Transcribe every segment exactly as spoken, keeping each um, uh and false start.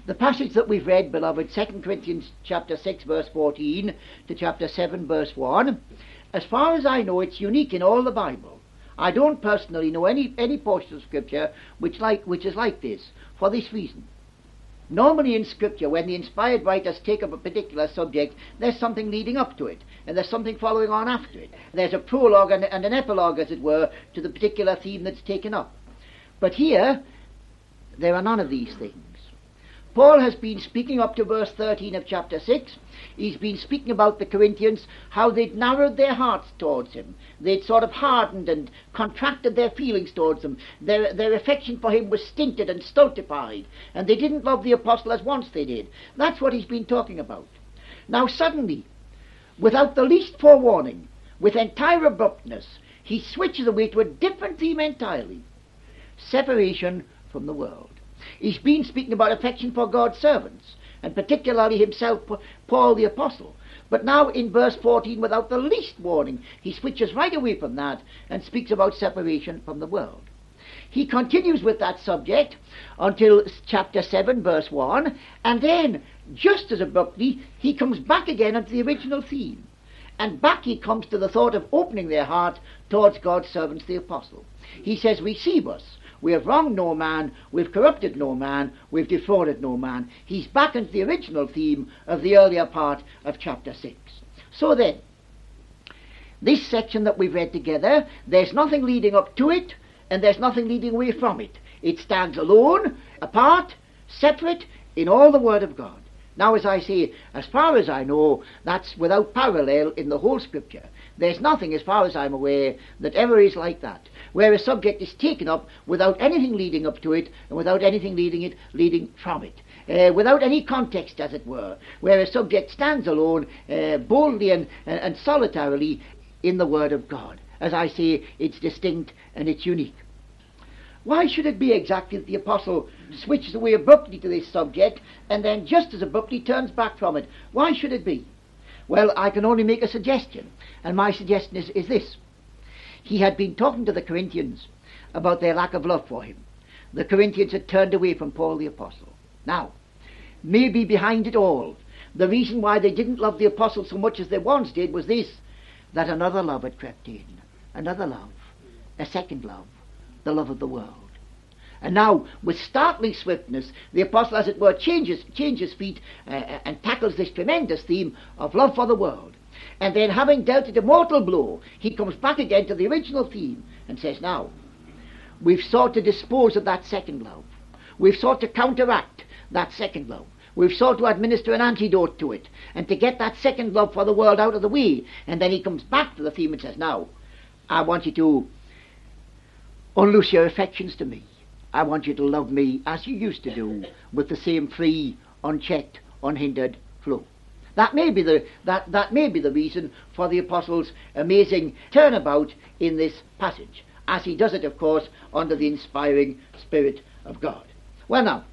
The passage that we've read, beloved, Second Corinthians chapter six verse fourteen to chapter seven verse one, as far as I know, it's unique in all the Bible. I don't personally know any, any portion of Scripture which, like, which is like this, for this reason. Normally in Scripture, when the inspired writers take up a particular subject, there's something leading up to it, and there's something following on after it. There's a prologue and, and an epilogue, as it were, to the particular theme that's taken up. But here, there are none of these things. Paul has been speaking up to verse thirteen of chapter six. He's been speaking about the Corinthians, how they'd narrowed their hearts towards him. They'd sort of hardened and contracted their feelings towards him. Their, their affection for him was stinted and stultified, and they didn't love the apostle as once they did. That's what he's been talking about. Now suddenly, without the least forewarning, with entire abruptness, he switches away to a different theme entirely. Separation from the world. He's been speaking about affection for God's servants, and particularly himself, Paul the Apostle. But now in verse fourteen, without the least warning, he switches right away from that and speaks about separation from the world. He continues with that subject until chapter seven, verse one, and then, just as abruptly, he comes back again onto the original theme. And back he comes to the thought of opening their heart towards God's servants, the Apostle. He says, receive us. We have wronged no man, we've corrupted no man, we've defrauded no man. He's back into the original theme of the earlier part of chapter six. So then, this section that we've read together, there's nothing leading up to it, and there's nothing leading away from it. It stands alone, apart, separate, in all the Word of God. Now, as I say, as far as I know, that's without parallel in the whole Scripture. There's nothing, as far as I'm aware, that ever is like that, where a subject is taken up without anything leading up to it, and without anything leading it, leading from it, uh, without any context, as it were, where a subject stands alone, uh, boldly and, and, and solitarily in the Word of God. As I say, it's distinct and it's unique. Why should it be exactly that the Apostle switches away abruptly to this subject, and then just as abruptly turns back from it? Why should it be? Well, I can only make a suggestion, and my suggestion is, is this. He had been talking to the Corinthians about their lack of love for him. The Corinthians had turned away from Paul the Apostle. Now, maybe behind it all, the reason why they didn't love the Apostle so much as they once did was this, that another love had crept in. Another love. A second love. The love of the world. And now, with startling swiftness, the Apostle, as it were, changes, changes feet uh, and tackles this tremendous theme of love for the world. And then, having dealt it a mortal blow, he comes back again to the original theme and says, now, we've sought to dispose of that second love. We've sought to counteract that second love. We've sought to administer an antidote to it, and to get that second love for the world out of the way. And then he comes back to the theme and says, now, I want you to unloose your affections to me. I want you to love me as you used to do, with the same free, unchecked, unhindered flow. That may be the, that, that may be the reason for the Apostle's amazing turnabout in this passage, as he does it, of course, under the inspiring Spirit of God. Well now,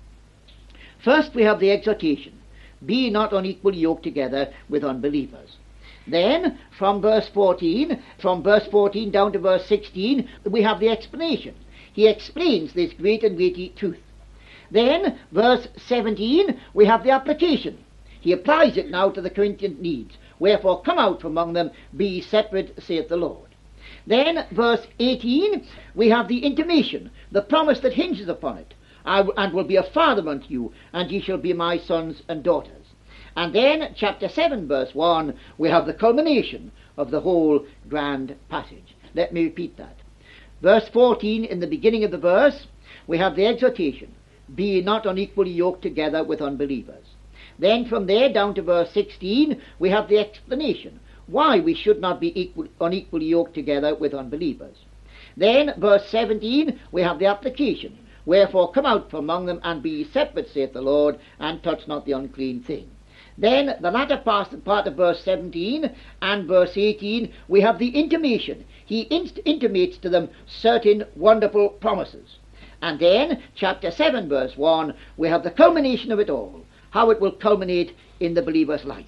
first we have the exhortation, be not unequally yoked together with unbelievers. Then, from verse fourteen, from verse fourteen down to verse sixteen, we have the explanation. He explains this great and weighty truth. Then, verse seventeen, we have the application. He applies it now to the Corinthian needs. Wherefore, come out from among them, be ye separate, saith the Lord. Then, verse eighteen, we have the intimation, the promise that hinges upon it. I w- and will be a father unto you, and ye shall be my sons and daughters. And then, chapter seven, verse one, we have the culmination of the whole grand passage. Let me repeat that. Verse fourteen, in the beginning of the verse, we have the exhortation, be ye not unequally yoked together with unbelievers. Then from there down to verse sixteen, we have the explanation, why we should not be equal, unequally yoked together with unbelievers. Then, verse seventeen, we have the application, wherefore come out from among them, and be ye separate, saith the Lord, and touch not the unclean thing. Then, the latter part, part of verse seventeen and verse eighteen, we have the intimation. He inst- intimates to them certain wonderful promises. And then, chapter seven, verse one, we have the culmination of it all, how it will culminate in the believer's life.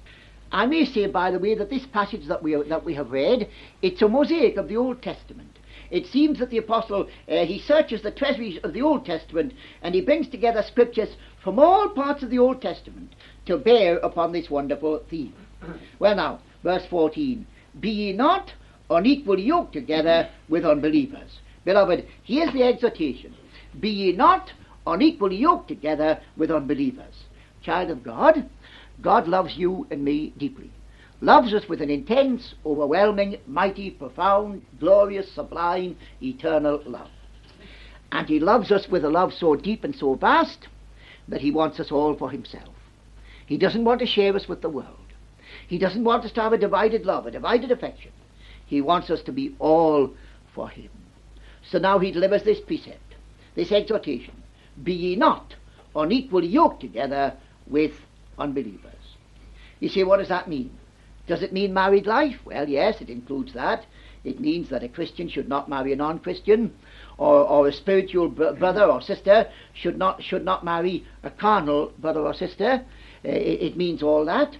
I may say, by the way, that this passage that we, that we have read, it's a mosaic of the Old Testament. it seems that the apostle, uh, he searches the treasuries of the Old Testament, and he brings together scriptures from all parts of the Old Testament to bear upon this wonderful theme. Well now, verse fourteen, be ye not unequally yoked together with unbelievers. Beloved, here's the exhortation. Be ye not unequally yoked together with unbelievers. Child of God, God loves you and me deeply. Loves us with an intense, overwhelming, mighty, profound, glorious, sublime, eternal love. And he loves us with a love so deep and so vast that he wants us all for himself. He doesn't want to share us with the world. He doesn't want us to have a divided love, a divided affection. He wants us to be all for him. So now he delivers this precept, this exhortation. Be ye not unequally yoked together with unbelievers. You say, what does that mean? Does it mean married life? Well, yes, it includes that. It means that a Christian should not marry a non-Christian, or, or a spiritual br- brother or sister should not should not marry a carnal brother or sister. Uh, it, it means all that.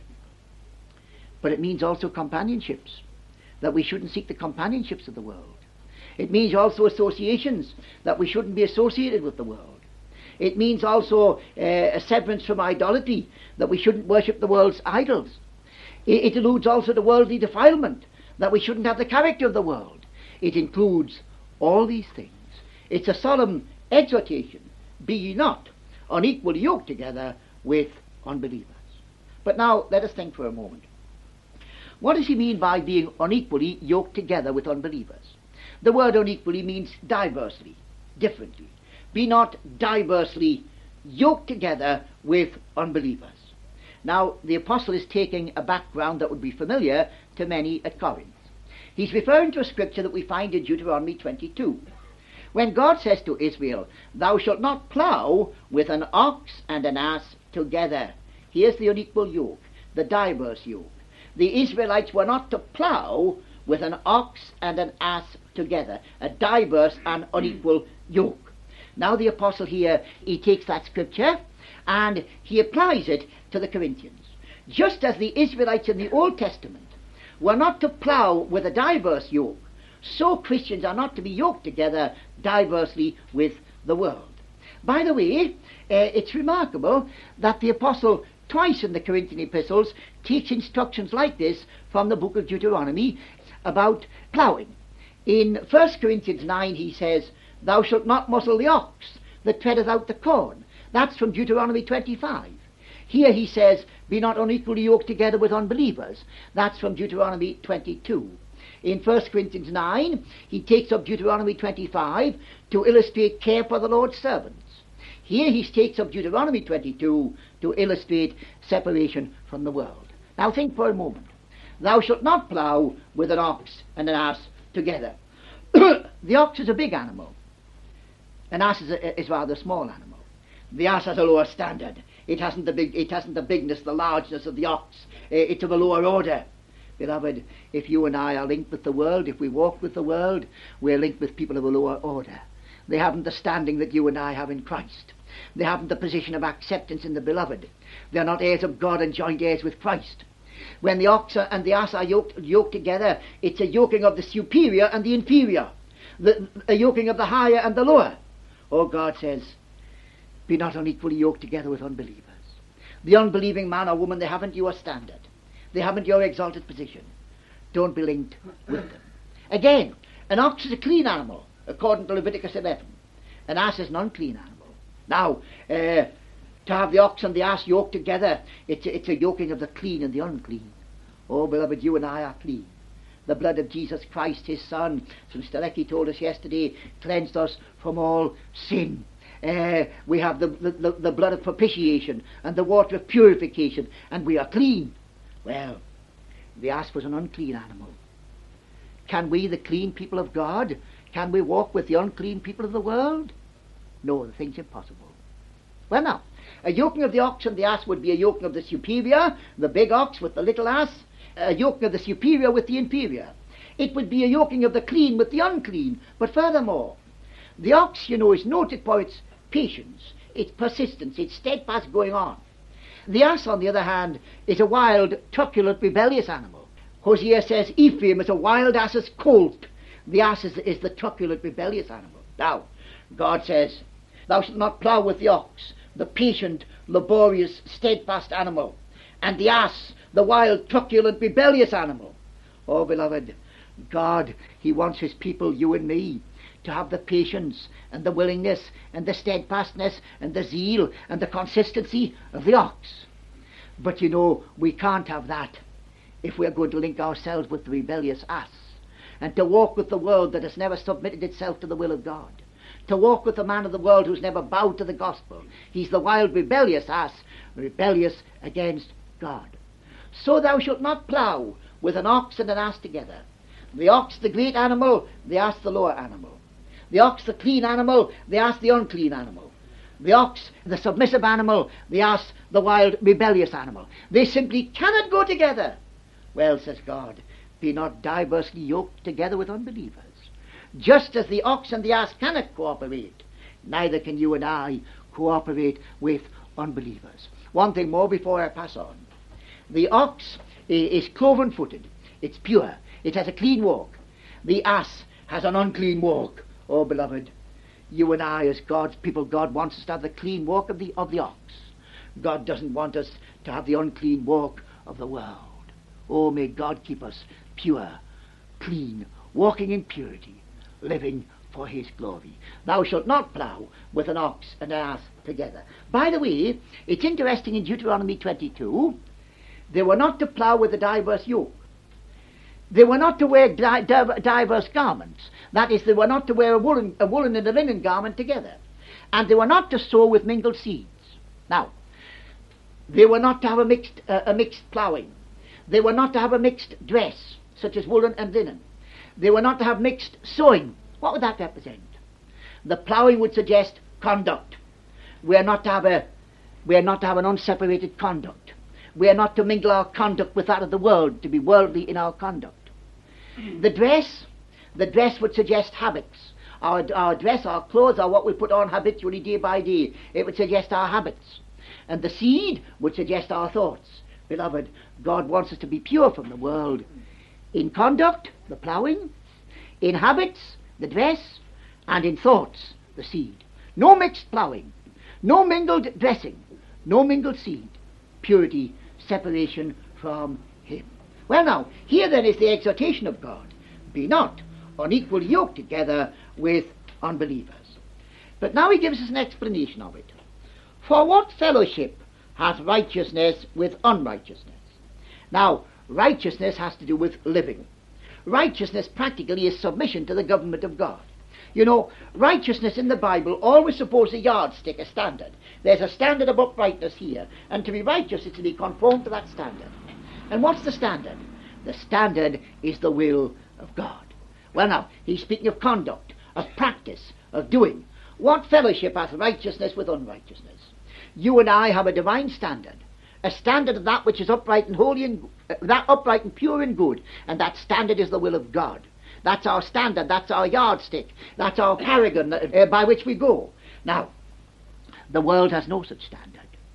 But it means also companionships, that we shouldn't seek the companionships of the world. It means also associations, that we shouldn't be associated with the world. It means also uh, a severance from idolatry, that we shouldn't worship the world's idols. It, it alludes also to worldly defilement, that we shouldn't have the character of the world. It includes all these things. It's a solemn exhortation. Be ye not unequally yoked together with unbelievers. But now let us think for a moment. What does he mean by being unequally yoked together with unbelievers? The word unequally means diversely, differently. Be not diversely yoked together with unbelievers. Now, the apostle is taking a background that would be familiar to many at Corinth. He's referring to a scripture that we find in Deuteronomy twenty-two. When God says to Israel, thou shalt not plough with an ox and an ass together. Here's the unequal yoke, the diverse yoke. The Israelites were not to plough with an ox and an ass together, a diverse and unequal yoke. Now the apostle here, he takes that scripture and he applies it to the Corinthians. Just as the Israelites in the Old Testament were not to plough with a diverse yoke, so Christians are not to be yoked together diversely with the world. By the way, uh, it's remarkable that the apostle twice in the Corinthian epistles takes instructions like this from the book of Deuteronomy about ploughing. In First Corinthians nine he says, thou shalt not muzzle the ox that treadeth out the corn. That's from Deuteronomy twenty-five. Here he says, be not unequally yoked together with unbelievers. That's from Deuteronomy twenty-two. In First Corinthians nine, he takes up Deuteronomy twenty-five to illustrate care for the Lord's servants. Here he takes up Deuteronomy twenty-two to illustrate separation from the world. Now think for a moment. Thou shalt not plough with an ox and an ass together. The ox is a big animal. An ass is, a, is rather a small animal. The ass has a lower standard. It hasn't the big, it hasn't the bigness, the largeness of the ox. It's of a lower order. Beloved, if you and I are linked with the world, if we walk with the world, we're linked with people of a lower order. They haven't the standing that you and I have in Christ. They haven't the position of acceptance in the beloved. They're not heirs of God and joint heirs with Christ. When the ox and the ass are yoked, yoked together, it's a yoking of the superior and the inferior, the, a yoking of the higher and the lower. Oh, God says, be not unequally yoked together with unbelievers. The unbelieving man or woman, they haven't your standard. They haven't your exalted position. Don't be linked with them. Again, an ox is a clean animal, according to Leviticus eleven. An ass is an unclean animal. Now, uh, to have the ox and the ass yoked together, it's a, it's a yoking of the clean and the unclean. Oh, beloved, you and I are clean. The blood of Jesus Christ, his Son, as Mister Leckie told us yesterday, cleansed us from all sin. Uh, we have the, the, the blood of propitiation and the water of purification, and we are clean. Well, the ass was an unclean animal. Can we, the clean people of God, can we walk with the unclean people of the world? No, the thing's impossible. Well now, a yoking of the ox and the ass would be a yoking of the superior, the big ox with the little ass, a yoking of the superior with the inferior. It would be a yoking of the clean with the unclean. But furthermore, the ox, you know, is noted for its patience, its persistence, its steadfast going on. The ass, on the other hand, is a wild, truculent, rebellious animal. Hosea says Ephraim is a wild ass's colt The ass is, is the truculent, rebellious animal. Now, God says, thou shalt not plough with the ox, the patient, laborious, steadfast animal, and the ass, the wild, truculent, rebellious animal. Oh, beloved, God, he wants his people, you and me, to have the patience and the willingness and the steadfastness and the zeal and the consistency of the ox. But you know, we can't have that if we're going to link ourselves with the rebellious ass, and to walk with the world that has never submitted itself to the will of God, to walk with the man of the world who's never bowed to the gospel. He's the wild, rebellious ass, rebellious against God. So thou shalt not plough with an ox and an ass together. The ox, the great animal, the ass, the lower animal. The ox, the clean animal, the ass, the unclean animal. The ox, the submissive animal, the ass, the wild, rebellious animal. They simply cannot go together. Well, says God, be not diversely yoked together with unbelievers. Just as the ox and the ass cannot cooperate, neither can you and I cooperate with unbelievers. One thing more before I pass on. The ox is cloven-footed. It's pure. It has a clean walk. The ass has an unclean walk. Oh, beloved, you and I, as God's people, God wants us to have the clean walk of the, of the ox. God doesn't want us to have the unclean walk of the world. Oh, may God keep us pure, clean, walking in purity, living for his glory. Thou shalt not plough with an ox and an ass together. By the way, it's interesting in Deuteronomy twenty-two, they were not to plough with a diverse yoke. They were not to wear di- di- diverse garments. That is, they were not to wear a woolen, a woolen and a linen garment together. And they were not to sow with mingled seeds. Now, they were not to have a mixed, uh, a mixed ploughing. They were not to have a mixed dress, such as woolen and linen. They were not to have mixed sewing. What would that represent? The ploughing would suggest conduct. We are not to have a, we are not to have an unseparated conduct. We are not to mingle our conduct with that of the world, to be worldly in our conduct. The dress, the dress would suggest habits. Our, our dress, our clothes are what we put on habitually day by day. It would suggest our habits. And the seed would suggest our thoughts. Beloved, God wants us to be pure from the world. In conduct, the ploughing. In habits, the dress. And in thoughts, the seed. No mixed ploughing. No mingled dressing. No mingled seed. Purity, separation from him. Well now, here then is the exhortation of God. Be not unequally yoked together with unbelievers. But now he gives us an explanation of it. For what fellowship hath righteousness with unrighteousness? Now, righteousness has to do with living. Righteousness practically is submission to the government of God. You know, righteousness in the Bible always supposes a yardstick, a standard. There's a standard of uprightness here, and to be righteous is to be conformed to that standard. And what's the standard? The standard is the will of God. Well now, he's speaking of conduct, of practice, of doing. What fellowship hath righteousness with unrighteousness? You and I have a divine standard, a standard of that which is upright and holy and uh, that upright and pure and good, and that standard is the will of God. That's our standard, that's our yardstick, that's our paragon uh, by which we go. Now, the world has no such standard.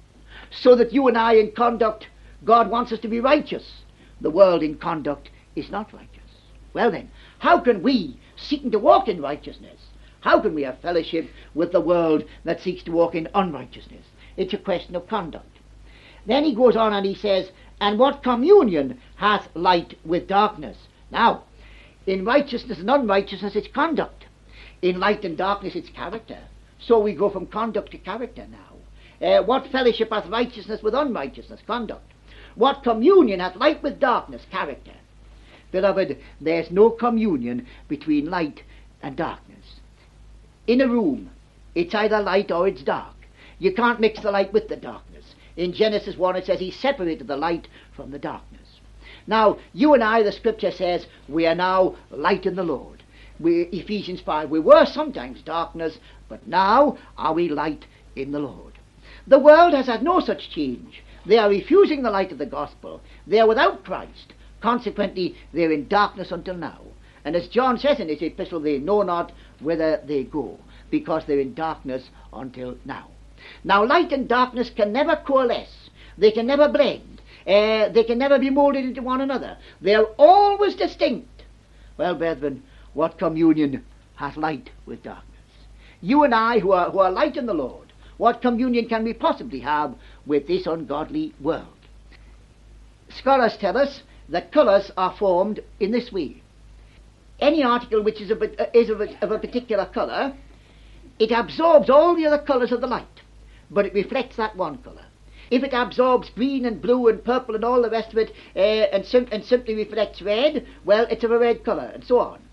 So that you and I in conduct, God wants us to be righteous. The world in conduct is not righteous. Well then, how can we, seeking to walk in righteousness, how can we have fellowship with the world that seeks to walk in unrighteousness? It's a question of conduct. Then he goes on and he says, and what communion hath light with darkness? Now, in righteousness and unrighteousness it's conduct. In light and darkness it's character. So we go from conduct to character now. Uh, what fellowship hath righteousness with unrighteousness? Conduct. What communion hath light with darkness? Character. Beloved, there's no communion between light and darkness. In a room, it's either light or it's dark. You can't mix the light with the darkness. In Genesis one it says he separated the light from the darkness. Now, you and I, the scripture says, we are now light in the Lord. We, Ephesians five, we were sometimes darkness, but now are we light in the Lord. The world has had no such change. They are refusing the light of the gospel. They are without Christ. Consequently, they are in darkness until now. And as John says in his epistle, they know not whither they go, because they're in darkness until now. Now, light and darkness can never coalesce. They can never blend. Uh, they can never be moulded into one another. They are always distinct. Well, brethren, What communion hath light with darkness? You and I, who are, who are light in the Lord, what communion can we possibly have with this ungodly world? Scholars tell us that colours are formed in this way. Any article which is, a, is of, a, of a particular colour, it absorbs all the other colours of the light, but it reflects that one colour. If it absorbs green and blue and purple and all the rest of it, uh, and, sim- and simply reflects red, well, it's of a red colour, and so on.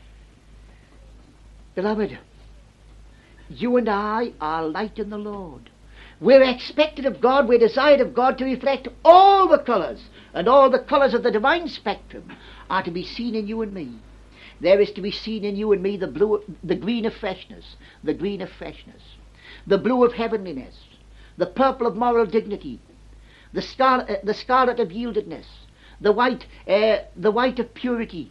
Beloved, you and I are light in the Lord. We're expected of God, we're desired of God to reflect all the colours, and all the colours of the divine spectrum are to be seen in you and me. There is to be seen in you and me the blue, the green of freshness, the green of freshness, the blue of heavenliness, the purple of moral dignity, the scarlet, uh, the scarlet of yieldedness, the white, uh, the white of purity.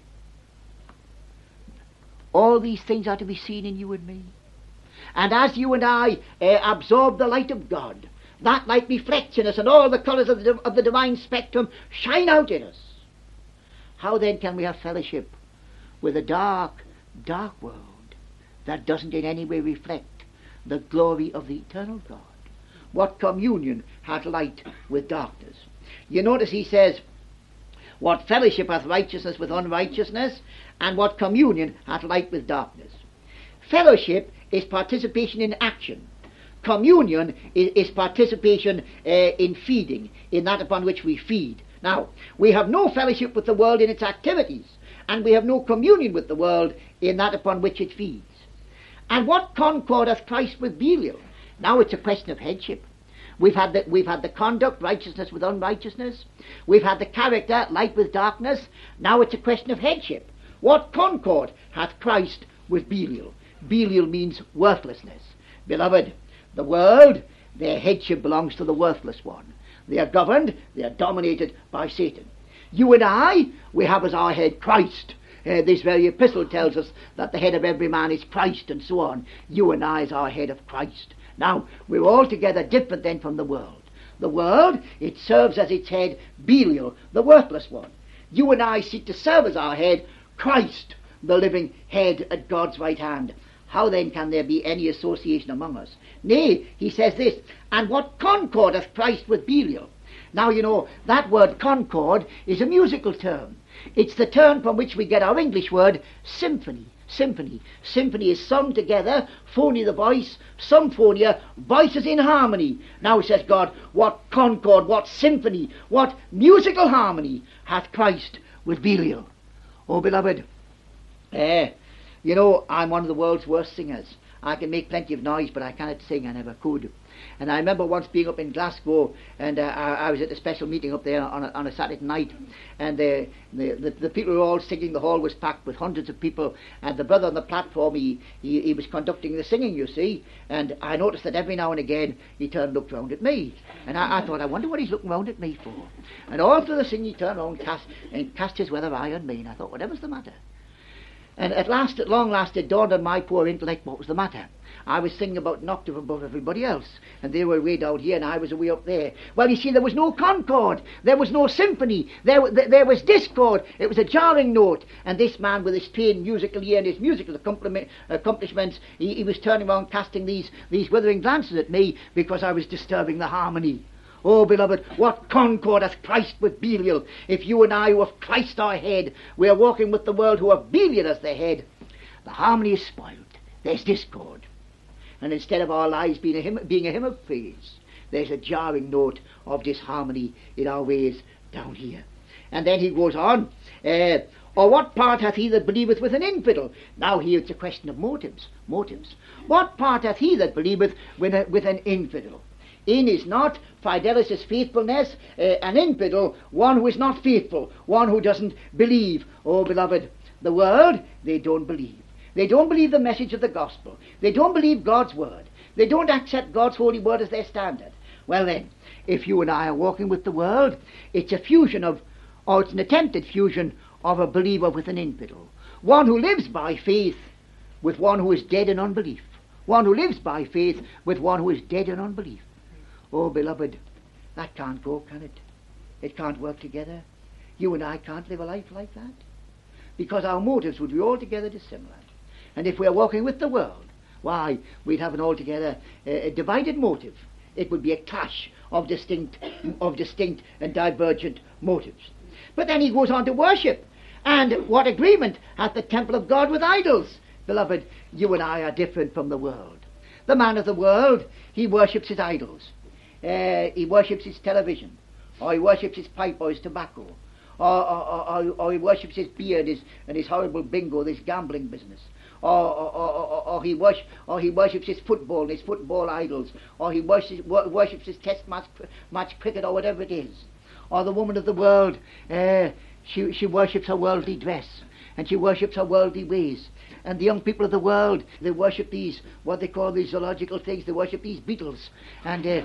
All these things are to be seen in you and me. And as you and I uh, absorb the light of God, that light reflects in us, and all the colours of the, of the divine spectrum shine out in us. How then can we have fellowship with a dark, dark world that doesn't in any way reflect the glory of the eternal God? What communion hath light with darkness? You notice he says, what fellowship hath righteousness with unrighteousness, and what communion hath light with darkness? Fellowship is participation in action. Communion is, is participation uh, in feeding, in that upon which we feed. Now, we have no fellowship with the world in its activities, and we have no communion with the world in that upon which it feeds. And what concord hath Christ with Belial? Now it's a question of headship. We've had the, we've had the conduct, righteousness with unrighteousness. We've had the character, light with darkness. Now it's a question of headship. What concord hath Christ with Belial? Belial means worthlessness. Beloved, the world, their headship belongs to the worthless one. They are governed, they are dominated by Satan. You and I, we have as our head Christ. Uh, this very epistle tells us that the head of every man is Christ, and so on. You and I is our head of Christ. Now, we're altogether different then from the world. The world, it serves as its head Belial, the worthless one. You and I seek to serve as our head Christ, the living head at God's right hand. How then can there be any association among us? Nay, he says this, and what concord hath Christ with Belial? Now, you know, that word concord is a musical term. It's the term from which we get our English word symphony. Symphony. Symphony is sung together, phony the voice, symphonia, voices in harmony. Now says God, what concord, what symphony, what musical harmony hath Christ with Belial? Oh, beloved, eh, you know, I'm one of the world's worst singers. I can make plenty of noise, but I cannot sing. I never could. And I remember once being up in Glasgow, and uh, I, I was at a special meeting up there on a, on a Saturday night, and the, the, the, the people were all singing. The hall was packed with hundreds of people, and the brother on the platform, he, he, he was conducting the singing, you see, and I noticed that every now and again he turned and looked round at me, and I, I thought, I wonder what he's looking round at me for. And all through the singing he turned round and cast, and cast his weather eye on me, and I thought, whatever's the matter? And at last, at long last, it dawned on my poor intellect what was the matter. I was singing about an octave above everybody else, and they were way down here, and I was way up there. Well, you see, there was no concord, there was no symphony, there, there, there was discord. It was a jarring note, and this man with his trained musical ear and his musical accomplishments, he, he was turning around, casting these, these withering glances at me because I was disturbing the harmony. Oh, beloved, what concord hath Christ with Belial? If you and I, who have Christ our head, we are walking with the world who have Belial as their head, the harmony is spoiled. There's discord. And instead of our lives being a hymn, being a hymn of praise, there's a jarring note of disharmony in our ways down here. And then he goes on, uh, or what part hath he that believeth with an infidel? Now here it's a question of motives. Motives. What part hath he that believeth with, a, with an infidel? In is not, fidelis is faithfulness, uh, an infidel, one who is not faithful, one who doesn't believe. Oh, beloved, the world, they don't believe. They don't believe the message of the gospel. They don't believe God's word. They don't accept God's holy word as their standard. Well then, if you and I are walking with the world, it's a fusion of, or it's an attempted fusion of a believer with an infidel. One who lives by faith with one who is dead in unbelief. One who lives by faith with one who is dead in unbelief. Oh, beloved, that can't go, can it? It can't work together. You and I can't live a life like that. because our motives would be altogether dissimilar. And if we are walking with the world, why, we'd have an altogether uh, divided motive. It would be a clash of distinct, of distinct and divergent motives. But then he goes on to worship. And what agreement hath the temple of God with idols? Beloved, you and I are different from the world. The man of the world, he worships his idols. Uh, he worships his television, or he worships his pipe or his tobacco, or, or, or, or he worships his beer and his, and his horrible bingo, this gambling business. Or, or, or, or, he worship, or he worships his football and his football idols, or he worships, worships his test match, match cricket, or whatever it is. Or the woman of the world, uh, she, she worships her worldly dress, and she worships her worldly ways. And the young people of the world, they worship these, what they call these zoological things, they worship these beetles. And uh,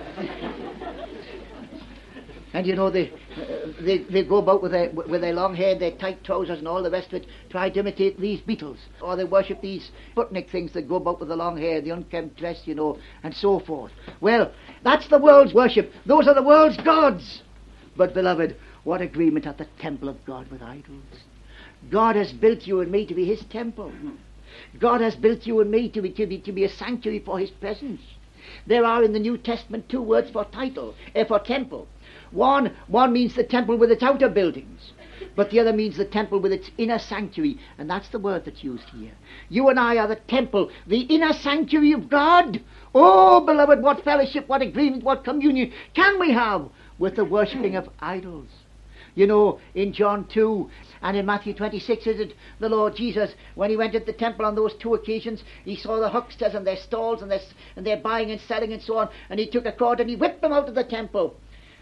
and you know, they, uh, they they go about with their, with their long hair, their tight trousers and all the rest of it, try to imitate these beetles. Or they worship these Sputnik things that go about with the long hair, the unkempt dress, you know, and so forth. Well, that's the world's worship. Those are the world's gods. But, beloved, what agreement hath the temple of God with idols? God has built you and me to be his temple. God has built you and me to be, to be, to be a sanctuary for his presence. There are in the New Testament two words for title, eh, for temple. One, one means the temple with its outer buildings, but the other means the temple with its inner sanctuary, and that's the word that's used here. You and I are the temple, the inner sanctuary of God. Oh, beloved, what fellowship, what agreement, what communion can we have with the worshipping of idols? You know, in John two and in Matthew twenty-six, is it the Lord Jesus, when he went into the temple on those two occasions, he saw the hucksters and their stalls and their, and their buying and selling and so on, and he took a cord and he whipped them out of the temple.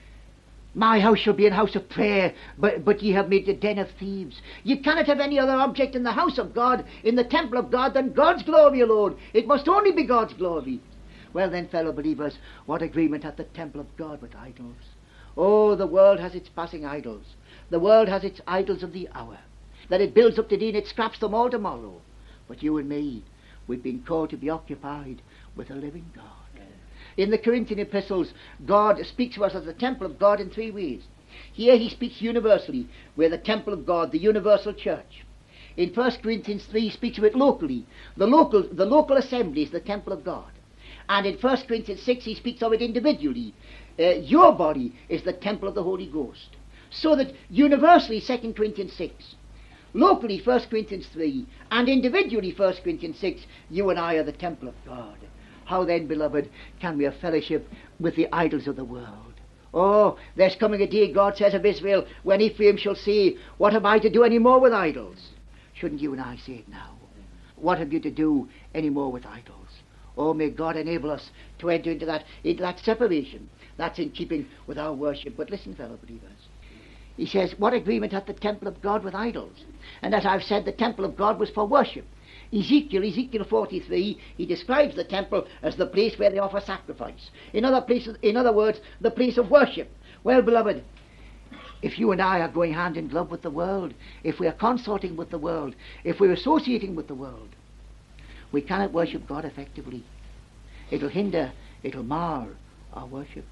My house shall be an house of prayer, but, but ye have made it a den of thieves. You cannot have any other object in the house of God, in the temple of God, than God's glory alone. It must only be God's glory. Well then, fellow believers, what agreement hath the temple of God with idols? Oh, the world has its passing idols. The world has its idols of the hour, that it builds up today and it scraps them all tomorrow. But you and me, we've been called to be occupied with a living God. In the Corinthian epistles, God speaks to us as the temple of God in three ways. Here he speaks universally. We're the temple of God, the universal church. In First Corinthians three, he speaks of it locally. The local, the local assembly is the temple of God. And in First Corinthians six, he speaks of it individually. Uh, your body is the temple of the Holy Ghost. So that universally, Second Corinthians six, locally, First Corinthians three, and individually, First Corinthians six, you and I are the temple of God. How then, beloved, can we have fellowship with the idols of the world? Oh, there's coming a day, God says of Israel, when Ephraim shall say, what have I to do any more with idols? Shouldn't you and I say it now? What have you to do any more with idols? Oh, may God enable us to enter into that, into that separation. That's in keeping with our worship. But listen, fellow believers. He says, what agreement hath the temple of God with idols? And as I've said, the temple of God was for worship. Ezekiel, Ezekiel forty-three, he describes the temple as the place where they offer sacrifice. In other places, in other words, the place of worship. Well, beloved, if you and I are going hand in glove with the world, if we are consorting with the world, if we're associating with the world, we cannot worship God effectively. It'll hinder, it'll mar our worship.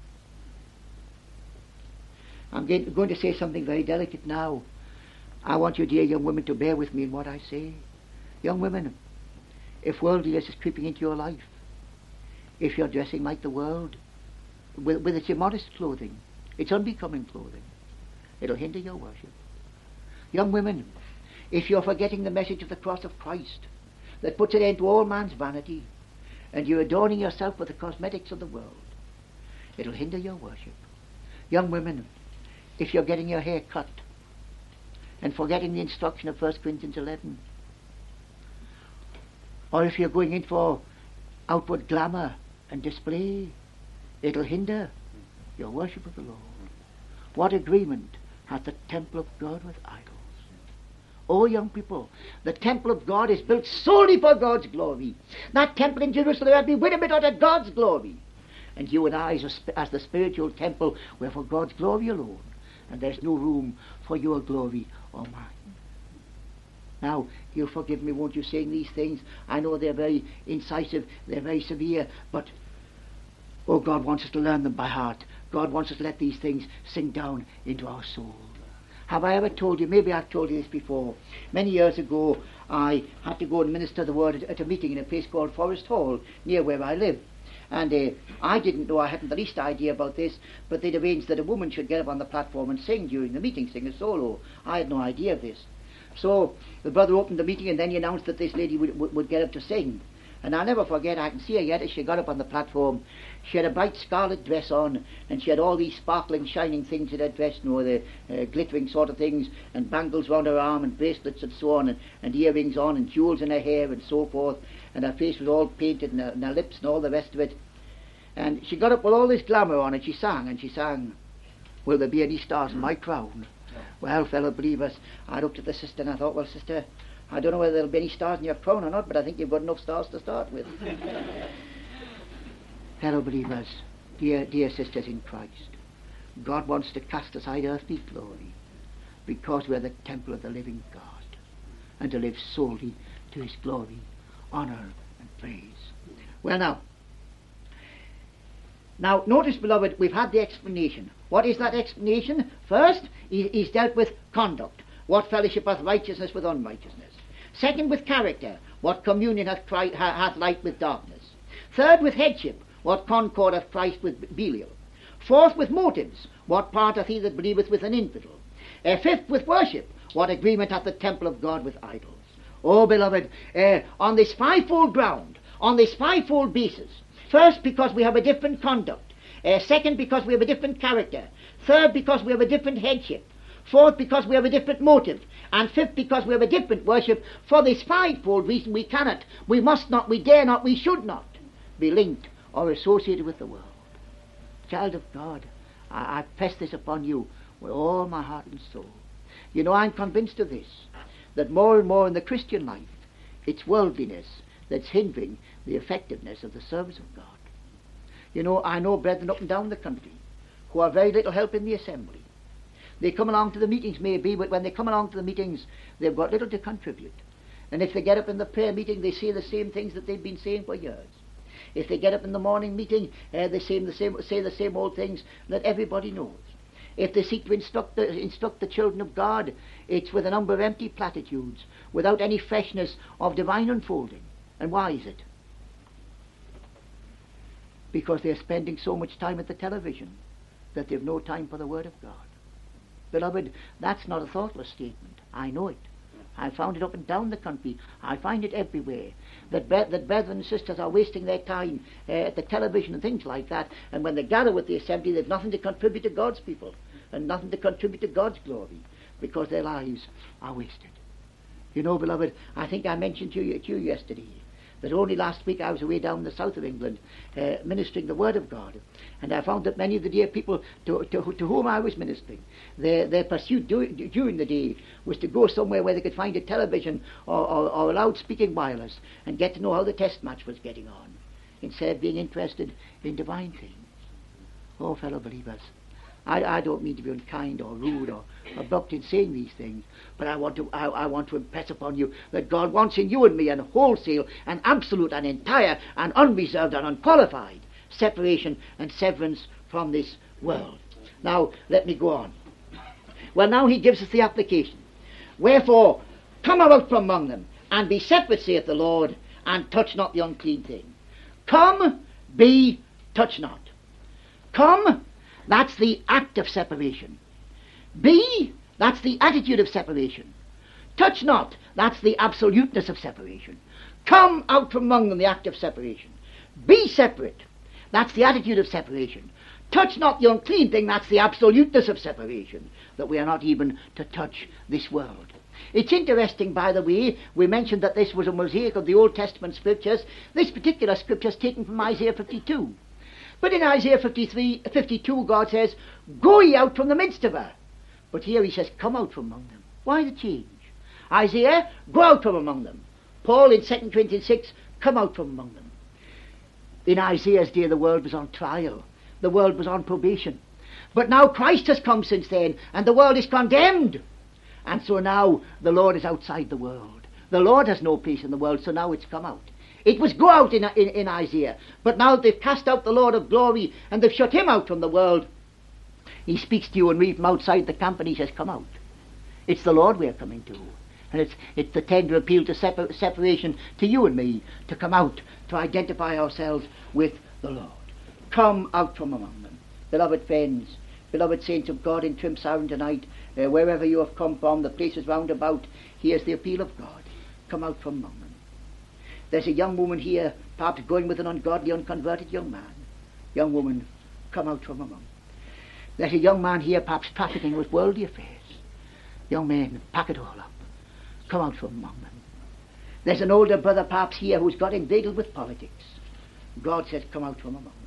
I'm going to say something very delicate now. I want you, dear young women, to bear with me in what I say. Young women, if worldliness is creeping into your life, if you're dressing like the world, with, with its immodest clothing, its unbecoming clothing, it'll hinder your worship. Young women, if you're forgetting the message of the cross of Christ, that puts an end to all man's vanity, and you're adorning yourself with the cosmetics of the world, it'll hinder your worship. Young women, if you're getting your hair cut, and forgetting the instruction of First Corinthians eleven, or if you're going in for outward glamour and display, it'll hinder your worship of the Lord. What agreement hath the temple of God with idols? Oh, young people, the temple of God is built solely for God's glory. That temple in Jerusalem had been widowed out of God's glory. And you and I, as, a, as the spiritual temple, we're for God's glory alone. And there's no room for your glory or mine. Now, you'll forgive me, won't you, saying these things? I know they're very incisive, they're very severe, but, oh, God wants us to learn them by heart. God wants us to let these things sink down into our soul. Have I ever told you, maybe I've told you this before, many years ago I had to go and minister the word at a meeting in a place called Forest Hall, near where I live. And uh, I didn't know, I hadn't the least idea about this, but they'd arranged that a woman should get up on the platform and sing during the meeting, sing a solo. I had no idea of this. So the brother opened the meeting and then he announced that this lady would, would, would get up to sing. And I'll never forget, I can see her yet, as she got up on the platform. She had a bright scarlet dress on, and she had all these sparkling, shining things in her dress, you know, the uh, glittering sort of things, and bangles round her arm, and bracelets and so on, and, and earrings on, and jewels in her hair, and so forth. And her face was all painted, and her, and her lips, and all the rest of it. And she got up with all this glamour on, and she sang, and she sang, "Will there be any stars in my crown?" Well, fellow believers, I looked at the sister and I thought, well, sister, I don't know whether there'll be any stars in your crown or not, but I think you've got enough stars to start with. Fellow believers, dear, dear sisters in Christ, God wants to cast aside earthly glory because we're the temple of the living God, and to live solely to his glory, honour and praise. Well now, now notice, beloved, we've had the explanation. What is that explanation? First, he, he's dealt with conduct. What fellowship hath righteousness with unrighteousness? Second, with character. What communion hath, Christ, hath light with darkness? Third, with headship. What concord hath Christ with Belial? Fourth, with motives. What part hath he that believeth with an infidel? Uh, fifth, with worship. What agreement hath the temple of God with idols? Oh, beloved, uh, on this fivefold ground, on this fivefold basis, first, because we have a different conduct. Uh, second, because we have a different character. Third, because we have a different headship. Fourth, because we have a different motive. And fifth, because we have a different worship. For this fivefold reason, we cannot, we must not, we dare not, we should not be linked or associated with the world. Child of God, I, I press this upon you with all my heart and soul. You know, I'm convinced of this, that more and more in the Christian life, it's worldliness that's hindering the effectiveness of the service of God. You know, I know brethren up and down the country who are very little help in the assembly. They come along to the meetings maybe, but when they come along to the meetings, they've got little to contribute. And if they get up in the prayer meeting, they say the same things that they've been saying for years. If they get up in the morning meeting, uh, they say the same, say the same old things that everybody knows. If they seek to instruct the, instruct the children of God, it's with a number of empty platitudes, without any freshness of divine unfolding. And why is it? Because they're spending so much time at the television that they've no time for the Word of God. Beloved, that's not a thoughtless statement. I know it. I found it up and down the country. I find it everywhere. That, be- that brethren and sisters are wasting their time uh, at the television and things like that, and when they gather with the assembly, they've nothing to contribute to God's people, and nothing to contribute to God's glory, because their lives are wasted. You know, beloved, I think I mentioned to you, to you yesterday that only last week I was away down in the south of England uh, ministering the Word of God, and I found that many of the dear people to, to, to whom I was ministering, their, their pursuit do, during the day was to go somewhere where they could find a television or, or, or a loudspeaking wireless and get to know how the test match was getting on, instead of being interested in divine things. Oh, fellow believers, I, I don't mean to be unkind or rude or abrupt in saying these things, but I want to I, I want to impress upon you that God wants in you and me an wholesale and absolute and entire and unreserved and unqualified separation and severance from this world. Now, let me go on. Well, now he gives us the application. Wherefore, come out from among them, and be separate, saith the Lord, and touch not the unclean thing. Come, be, touch not. Come, that's the act of separation. Be, that's the attitude of separation. Touch not, that's the absoluteness of separation. Come out from among them, the act of separation. Be separate, that's the attitude of separation. Touch not the unclean thing, that's the absoluteness of separation, that we are not even to touch this world. It's interesting, by the way, we mentioned that this was a mosaic of the Old Testament scriptures. This particular scripture is taken from Isaiah fifty-two. But in Isaiah fifty-three, fifty-two, God says, go ye out from the midst of her. But here he says, come out from among them. Why the change? Isaiah, go out from among them. Paul in Second Corinthians six, come out from among them. In Isaiah's day, the world was on trial. The world was on probation. But now Christ has come since then, and the world is condemned. And so now the Lord is outside the world. The Lord has no place in the world, so now it's come out. It was go out in, in, in Isaiah, but now they've cast out the Lord of glory, and they've shut him out from the world. He speaks to you and me from outside the camp, and he says, come out. It's the Lord we're coming to. And it's, it's the tender appeal to separ- separation to you and me, to come out, to identify ourselves with the Lord. Come out from among them. Beloved friends, beloved saints of God in Trimsound tonight, uh, wherever you have come from, the places round about, here's the appeal of God. Come out from among them. There's a young woman here, perhaps going with an ungodly, unconverted young man. Young woman, come out from among them. There's a young man here, perhaps trafficking with worldly affairs. Young men, pack it all up. Come out from among them. There's an older brother perhaps here who's got inveigled with politics. God says, come out from among them.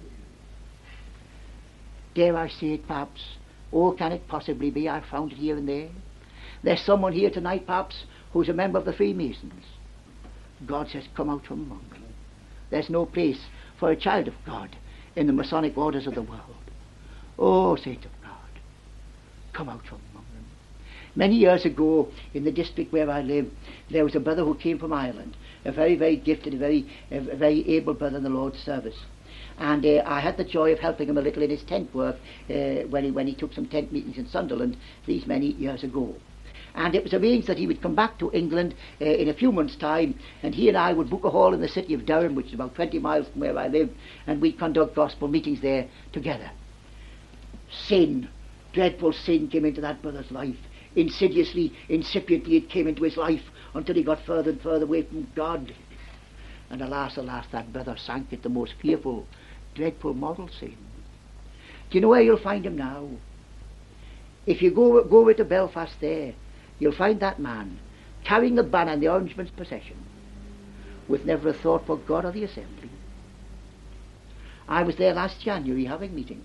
Dare I say it perhaps? Oh, can it possibly be? I've found it here and there. There's someone here tonight perhaps who's a member of the Freemasons. God says, come out from among them. There's no place for a child of God in the Masonic orders of the world. Oh, saints of God, come out from among them. Many years ago, in the district where I live, there was a brother who came from Ireland, a very, very gifted, a very, a very able brother in the Lord's service. And uh, I had the joy of helping him a little in his tent work uh, when, he, when he took some tent meetings in Sunderland these many years ago. And it was arranged that he would come back to England uh, in a few months' time, and he and I would book a hall in the city of Durham, which is about twenty miles from where I live, and we'd conduct gospel meetings there together. Sin, dreadful sin came into that brother's life. Insidiously, incipiently it came into his life until he got further and further away from God. And alas, alas, that brother sank into the most fearful, dreadful moral sin. Do you know where you'll find him now? If you go, go over to Belfast there, you'll find that man carrying the banner in the Orangemen's procession with never a thought for God or the assembly. I was there last January having meetings,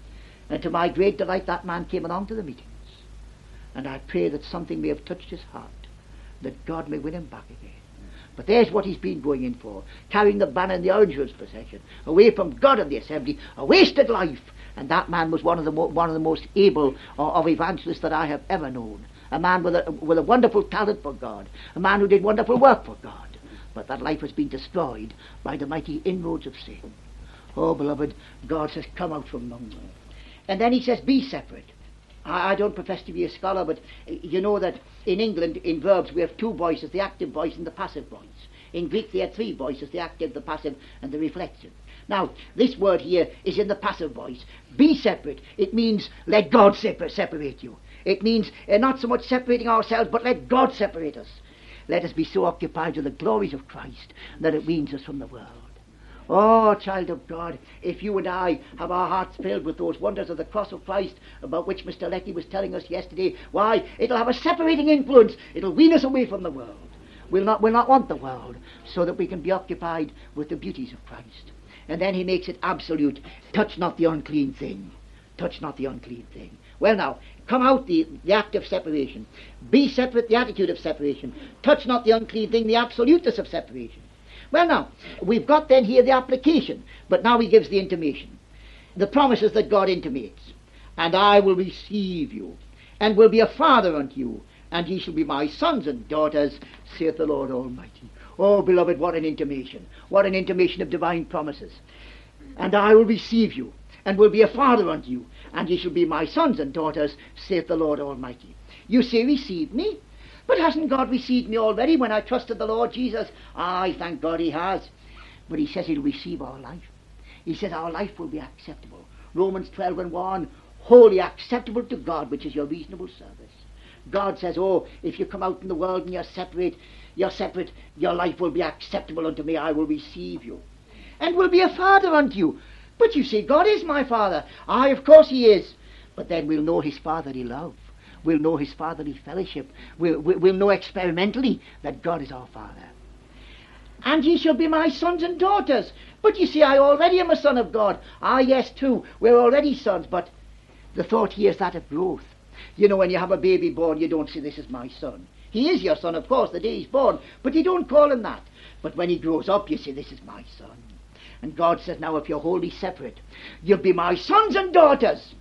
and to my great delight that man came along to the meetings, and I pray that something may have touched his heart, that God may win him back again. But there's what he's been going in for, carrying the banner in the Orangemen's procession, away from God and the assembly, a wasted life. And that man was one of the mo- one of the most able uh, of evangelists that I have ever known. A man with a, with a wonderful talent for God, a man who did wonderful work for God. But that life has been destroyed by the mighty inroads of sin. Oh, beloved, God says, come out from among them. And then he says, be separate. I, I don't profess to be a scholar, but you know that in England, in verbs, we have two voices, the active voice and the passive voice. In Greek, there are three voices, the active, the passive, and the reflexive. Now, this word here is in the passive voice. Be separate. It means let God separ- separate you. It means uh, not so much separating ourselves, but let God separate us. Let us be so occupied with the glories of Christ that it weans us from the world. Oh, child of God, if you and I have our hearts filled with those wonders of the cross of Christ about which Mister Leckie was telling us yesterday, why, it'll have a separating influence. It'll wean us away from the world. We'll not, we'll not want the world, so that we can be occupied with the beauties of Christ. And then he makes it absolute. Touch not the unclean thing. Touch not the unclean thing. Well now, come out the, the act of separation. Be separate, the attitude of separation. Touch not the unclean thing, the absoluteness of separation. Well now, we've got then here the application, but now he gives the intimation. The promises that God intimates. And I will receive you, and will be a father unto you, and ye shall be my sons and daughters, saith the Lord Almighty. Oh, beloved, what an intimation. What an intimation of divine promises. And I will receive you, and will be a father unto you, and ye shall be my sons and daughters, saith the Lord Almighty. You say, receive me? But hasn't God received me already when I trusted the Lord Jesus? Aye, thank God he has. But he says he'll receive our life. He says our life will be acceptable. Romans twelve and one, wholly acceptable to God, which is your reasonable service. God says, oh, if you come out in the world and you're separate, you're separate, your life will be acceptable unto me, I will receive you. And will be a father unto you. But you say, God is my father. Aye, of course he is. But then we'll know his fatherly love. We'll know his fatherly fellowship. We'll, we'll know experimentally that God is our Father. And ye shall be my sons and daughters. But you see, I already am a son of God. Ah, yes, too, we're already sons, but the thought here is that of growth. You know, when you have a baby born, you don't say, this is my son. He is your son, of course, the day he's born, but you don't call him that. But when he grows up, you say, this is my son. And God says, now, if you're wholly separate, you'll be my sons and daughters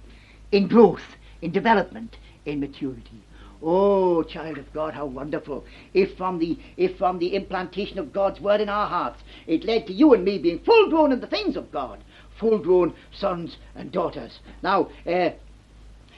in growth, in development, in maturity. Oh, child of God, how wonderful. If from the if from the implantation of God's word in our hearts, it led to you and me being full grown in the things of God, full grown sons and daughters. Now, uh,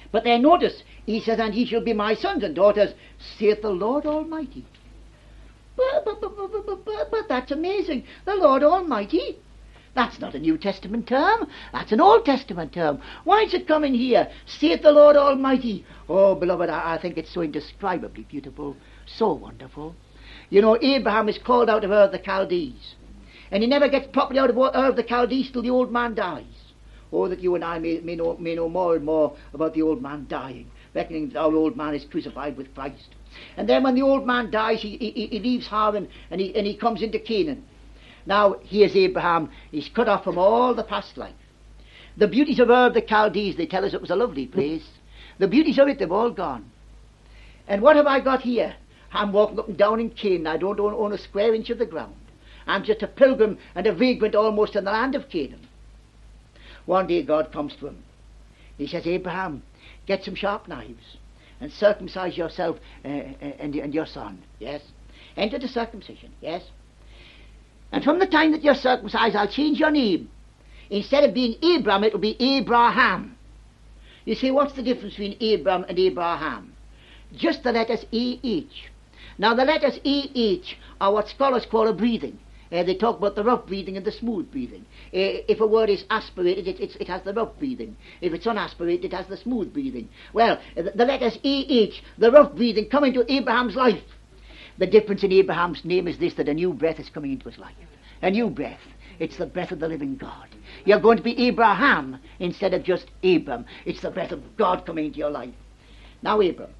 But then notice, he says, and he shall be my sons and daughters, saith the Lord Almighty. But, but, but, but, but, but, but that's amazing. The Lord Almighty. That's not a New Testament term. That's an Old Testament term. Why is it coming here? Saith the Lord Almighty. Oh, beloved, I, I think it's so indescribably beautiful, so wonderful. You know, Abraham is called out of Ur of the Chaldees, and he never gets properly out of Ur of the Chaldees till the old man dies. Oh, that you and I may, may, know, may know more and more about the old man dying, reckoning that our old man is crucified with Christ. And then when the old man dies, he, he, he leaves Haran and he, and he comes into Canaan. Now, here's Abraham. He's cut off from all the past life. The beauties of Ur of the Chaldees, they tell us it was a lovely place. The beauties of it, they've all gone. And what have I got here? I'm walking up and down in Canaan. I don't own, own a square inch of the ground. I'm just a pilgrim and a vagrant almost in the land of Canaan. One day God comes to him. He says, Abraham, get some sharp knives and circumcise yourself uh, and, and your son. Yes. Enter the circumcision. Yes. And from the time that you're circumcised, I'll change your name. Instead of being Abram, it'll be Abraham. You see, what's the difference between Abram and Abraham? Just the letters A H. Now, the letters A H are what scholars call a breathing. Uh, they talk about the rough breathing and the smooth breathing. Uh, if a word is aspirated, it, it, it has the rough breathing. If it's unaspirated, it has the smooth breathing. Well, uh, the, the letters A H, the rough breathing, come into Abraham's life. The difference in Abraham's name is this, that a new breath is coming into his life. A new breath. It's the breath of the living God. You're going to be Abraham instead of just Abram. It's the breath of God coming into your life. Now, Abram,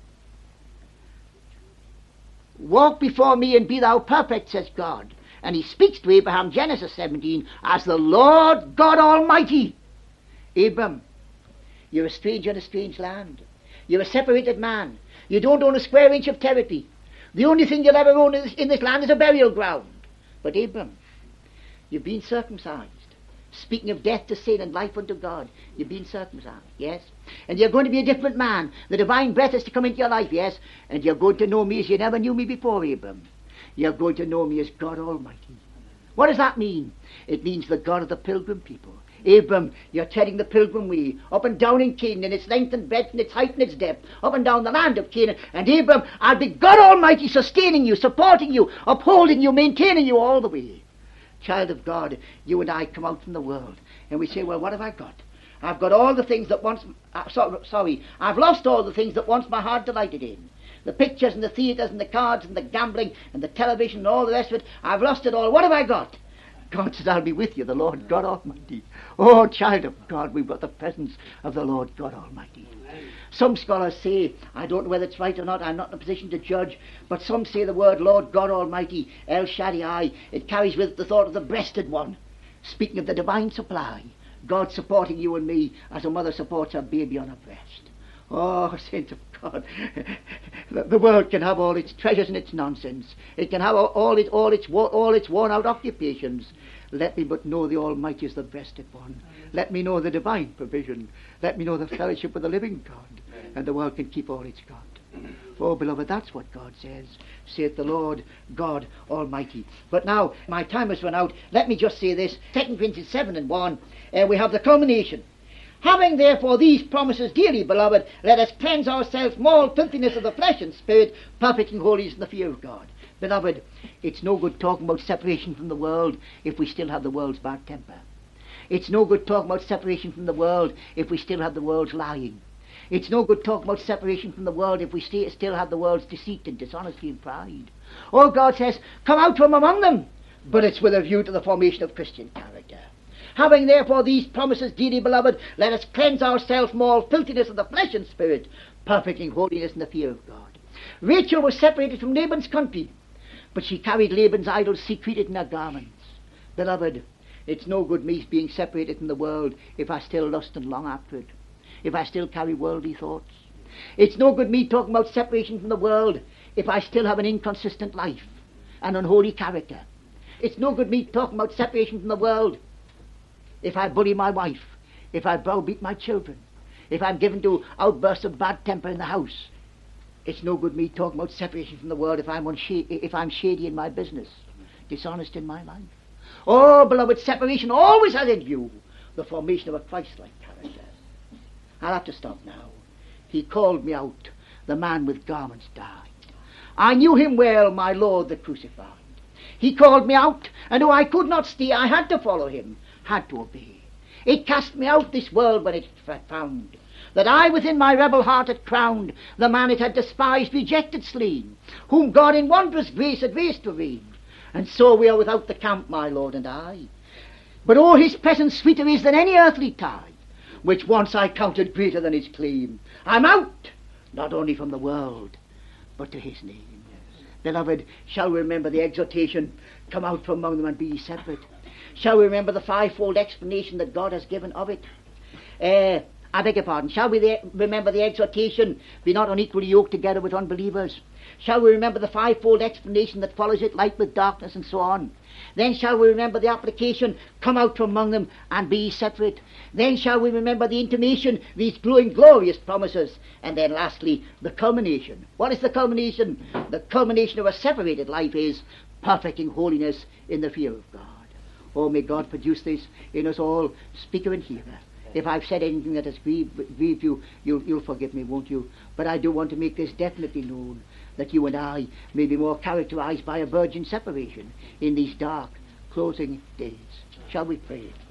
walk before me and be thou perfect, says God. And he speaks to Abraham, Genesis seventeen, as the Lord God Almighty. Abram, you're a stranger in a strange land. You're a separated man. You don't own a square inch of territory. The only thing you'll ever own in this, in this land is a burial ground. But Abram, you've been circumcised. Speaking of death to sin and life unto God, you've been circumcised, yes? And you're going to be a different man. The divine breath is to come into your life, yes? And you're going to know me as you never knew me before, Abram. You're going to know me as God Almighty. What does that mean? It means the God of the pilgrim people. Abram, you're treading the pilgrim way, up and down in Canaan, in its length and breadth, and its height and its depth, up and down the land of Canaan. And Abram, I'll be God Almighty, sustaining you, supporting you, upholding you, maintaining you all the way. Child of God, you and I come out from the world, and we say, well, what have I got? I've got all the things that once, uh, so, sorry, I've lost all the things that once my heart delighted in. The pictures and the theatres and the cards and the gambling and the television and all the rest of it, I've lost it all. What have I got? God says, I'll be with you, the Lord God Almighty. Oh, child of God, we've got the presence of the Lord God Almighty. Some scholars say, I don't know whether it's right or not, I'm not in a position to judge, but some say the word Lord God Almighty, El Shaddai, it carries with it the thought of the breasted one, speaking of the divine supply, God supporting you and me as a mother supports her baby on her breast. Oh, saints of God, the world can have all its treasures and its nonsense. It can have all its all its all its worn-out occupations. Let me but know the Almighty is the breasted one. Let me know the divine provision. Let me know the fellowship with the living God, and the world can keep all it's got. Oh, beloved, that's what God says, saith the Lord God Almighty. But now, my time has run out. Let me just say this. Second Corinthians seven and one, uh, we have the culmination. Having therefore these promises, dearly beloved, let us cleanse ourselves from all filthiness of the flesh and spirit, perfecting holiness in the fear of God. Beloved, it's no good talking about separation from the world if we still have the world's bad temper. It's no good talking about separation from the world if we still have the world's lying. It's no good talking about separation from the world if we stay, still have the world's deceit and dishonesty and pride. Oh, God says, come out from among them, but it's with a view to the formation of Christian character. Having therefore these promises, dearly beloved, let us cleanse ourselves from all filthiness of the flesh and spirit, perfecting holiness in the fear of God. Rachel was separated from Laban's country, but she carried Laban's idols secreted in her garments. Beloved, it's no good me being separated from the world if I still lust and long after it, if I still carry worldly thoughts. It's no good me talking about separation from the world if I still have an inconsistent life, an unholy character. It's no good me talking about separation from the world if I bully my wife, if I browbeat my children, if I'm given to outbursts of bad temper in the house. It's no good me talking about separation from the world if I'm, unsha- if I'm shady in my business, dishonest in my life. Oh, beloved, separation always has in view the formation of a Christ-like character. I'll have to stop now. He called me out, the man with garments dyed. I knew him well, my Lord the crucified. He called me out, and though I could not stay, I had to follow him, had to obey. It cast me out this world when it found that I within my rebel heart had crowned the man it had despised, rejected, slain, whom God in wondrous grace had raised to reign. And so we are without the camp, my Lord and I. But oh, his presence sweeter is than any earthly tie, which once I counted greater than his claim. I'm out, not only from the world, but to his name. Beloved, shall we remember the exhortation, come out from among them and be ye separate? Shall we remember the fivefold explanation that God has given of it? Uh, I beg your pardon. Shall we the, remember the exhortation, be not unequally yoked together with unbelievers? Shall we remember the fivefold explanation that follows it, light with darkness and so on? Then shall we remember the application, come out from among them and be ye separate? Then shall we remember the intimation, these glowing, glorious promises? And then lastly, the culmination. What is the culmination? The culmination of a separated life is perfecting holiness in the fear of God. Oh, may God produce this in us all, speaker and hearer. If I've said anything that has grieved, grieved you, you'll, you'll forgive me, won't you? But I do want to make this definitely known, that you and I may be more characterized by a virgin separation in these dark, closing days. Shall we pray?